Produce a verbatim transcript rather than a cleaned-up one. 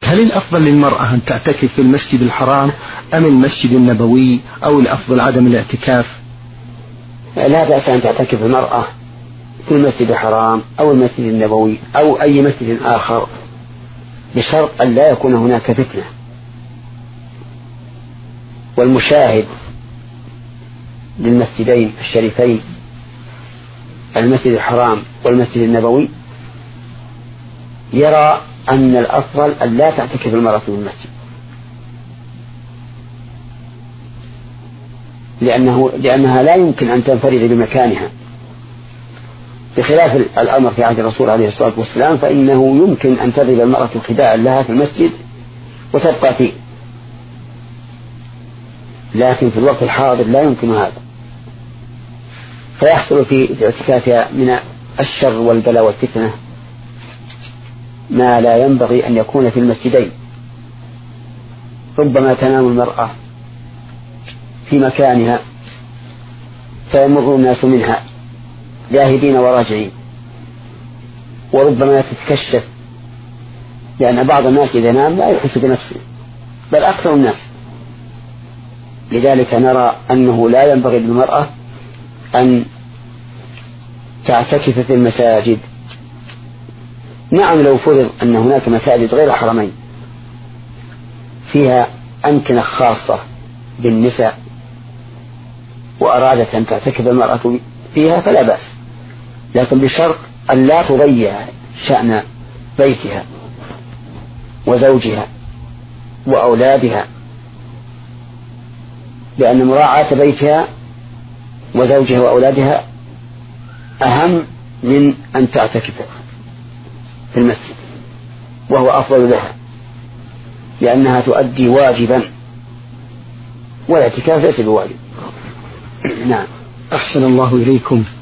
هل الأفضل للمرأة أن تعتكف في المسجد الحرام أم المسجد النبوي، أو الأفضل عدم الاعتكاف؟ لا بأس أن تعتكف المرأة في المسجد الحرام أو المسجد النبوي أو أي مسجد آخر، بشرط أن لا يكون هناك فتنة. والمشاهد للمسجدين الشريفين المسجد الحرام والمسجد النبوي يرى أن الأفضل أن لا تعتكف المرأة في المسجد، لأنه لأنها لا يمكن أن تنفرد بمكانها، بخلاف الأمر في عهد الرسول عليه الصلاة والسلام، فإنه يمكن أن تضرب المرأة خداعا لها في المسجد وتبقى فيه، لكن في الوقت الحاضر لا يمكن هذا، فيحصل في اعتكافها من الشر والبلاء والفتنة ما لا ينبغي أن يكون في المسجدين. ربما تنام المرأة في مكانها فيمر الناس منها ذاهبين وراجعين، وربما تتكشف، لأن بعض الناس إذا نام لا يحس بنفسه، بل أكثر الناس. لذلك نرى أنه لا ينبغي للمرأة أن تعتكف في المساجد. نعم لو فرض أن هناك مساجد غير حرمين فيها أمكنة خاصة بالنساء وأرادت أن تعتكف المرأة فيها فلا بأس، لكن بشرط أن لا تضيع شأن بيتها وزوجها وأولادها، لأن مراعاة بيتها وزوجها وأولادها أهم من أن تعتكف في المسجد، وهو أفضل لها لأنها تؤدي واجبا، والاعتكاف ليس بواجب. نعم. أحسن الله إليكم.